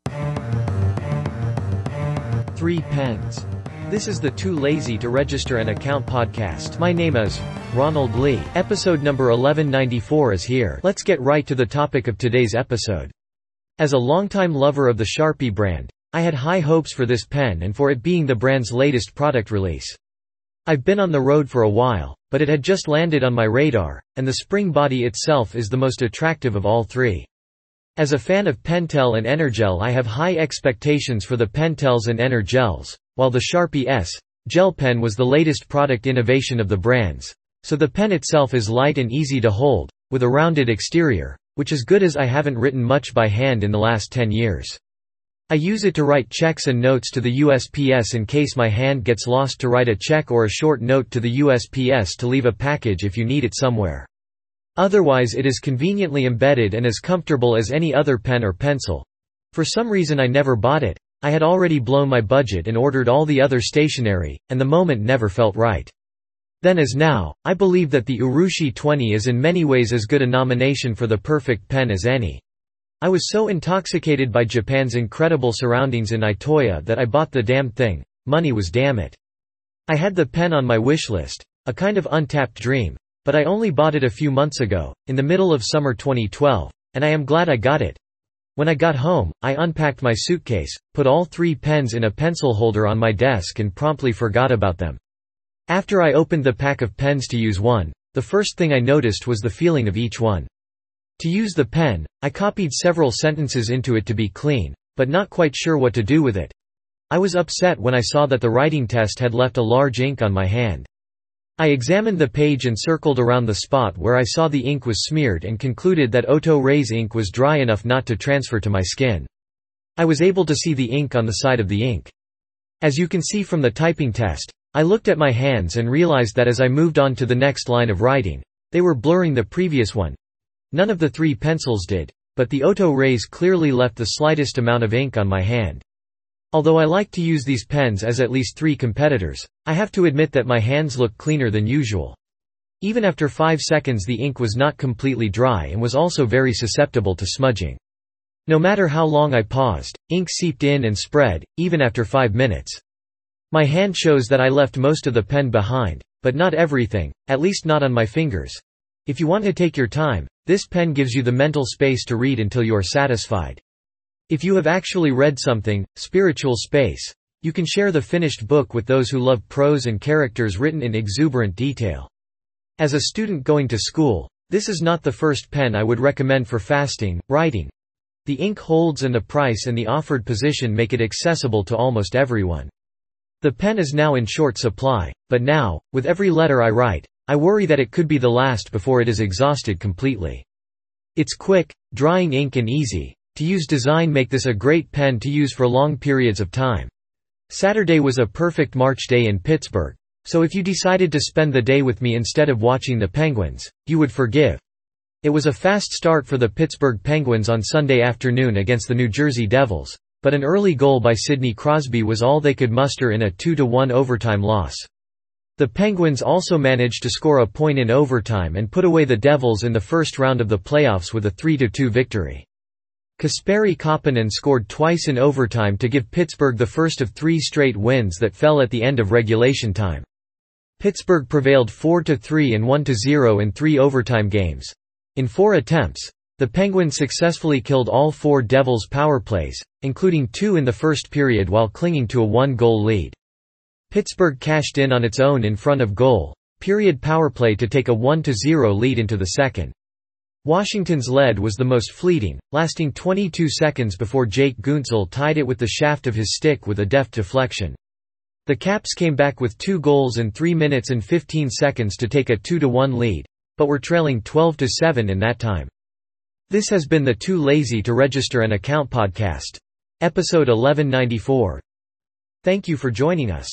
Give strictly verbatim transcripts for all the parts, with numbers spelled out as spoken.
Three pens. This is the Too Lazy to Register an Account podcast. My name is Ronald Lee. Episode number eleven ninety-four is here. Let's get right to the topic of today's episode. As a longtime lover of the Sharpie brand, I had high hopes for this pen and for it being the brand's latest product release. I've been on the road for a while, but it had just landed on my radar, and the spring body itself is the most attractive of all three. As a fan of Pentel and Energel, I have high expectations for the Pentels and Energels, while the Sharpie S Gel pen was the latest product innovation of the brands, so the pen itself is light and easy to hold, with a rounded exterior, which is good as I haven't written much by hand in the last ten years. I use it to write checks and notes to the U S P S in case my hand gets lost, to write a check or a short note to the U S P S to leave a package if you need it somewhere. Otherwise it is conveniently embedded and as comfortable as any other pen or pencil. For some reason I never bought it. I had already blown my budget and ordered all the other stationery, and the moment never felt right. Then as now, I believe that the Urushi twenty is in many ways as good a nomination for the perfect pen as any. I was so intoxicated by Japan's incredible surroundings in Itoya that I bought the damn thing. Money was damn it. I had the pen on my wish list, a kind of untapped dream. But I only bought it a few months ago, in the middle of summer twenty twelve, and I am glad I got it. When I got home, I unpacked my suitcase, put all three pens in a pencil holder on my desk and promptly forgot about them. After I opened the pack of pens to use one, the first thing I noticed was the feeling of each one. To use the pen, I copied several sentences into it to be clean, but not quite sure what to do with it. I was upset when I saw that the writing test had left a large ink on my hand. I examined the page and circled around the spot where I saw the ink was smeared and concluded that Oto Ray's ink was dry enough not to transfer to my skin. I was able to see the ink on the side of the ink. As you can see from the typing test, I looked at my hands and realized that as I moved on to the next line of writing, they were blurring the previous one. None of the three pencils did, but the Oto Rays clearly left the slightest amount of ink on my hand. Although I like to use these pens as at least three competitors, I have to admit that my hands look cleaner than usual. Even after five seconds the ink was not completely dry and was also very susceptible to smudging. No matter how long I paused, ink seeped in and spread, even after five minutes. My hand shows that I left most of the pen behind, but not everything, at least not on my fingers. If you want to take your time, this pen gives you the mental space to read until you are satisfied. If you have actually read something, spiritual space, you can share the finished book with those who love prose and characters written in exuberant detail. As a student going to school, this is not the first pen I would recommend for fasting, writing. The ink holds and the price and the offered position make it accessible to almost everyone. The pen is now in short supply, but now, with every letter I write, I worry that it could be the last before it is exhausted completely. Its quick, drying ink and easy to use design make this a great pen to use for long periods of time. Saturday was a perfect March day in Pittsburgh, so if you decided to spend the day with me instead of watching the Penguins, you would forgive. It was a fast start for the Pittsburgh Penguins on Sunday afternoon against the New Jersey Devils, but an early goal by Sidney Crosby was all they could muster in a two to one overtime loss. The Penguins also managed to score a point in overtime and put away the Devils in the first round of the playoffs with a three to two victory. Kasperi Kapanen scored twice in overtime to give Pittsburgh the first of three straight wins that fell at the end of regulation time. Pittsburgh prevailed four to three and one to zero in three overtime games. In four attempts, the Penguins successfully killed all four Devils power plays, including two in the first period while clinging to a one-goal lead. Pittsburgh cashed in on its own in front of goal period power play to take a one to zero lead into the second. Washington's lead was the most fleeting, lasting twenty-two seconds before Jake Guentzel tied it with the shaft of his stick with a deft deflection. The Caps came back with two goals in three minutes and fifteen seconds to take a two to one lead, but were trailing twelve to seven in that time. This has been the Too Lazy to Register an Account podcast. Episode eleven ninety-four. Thank you for joining us.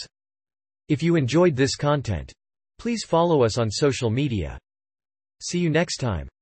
If you enjoyed this content, please follow us on social media. See you next time.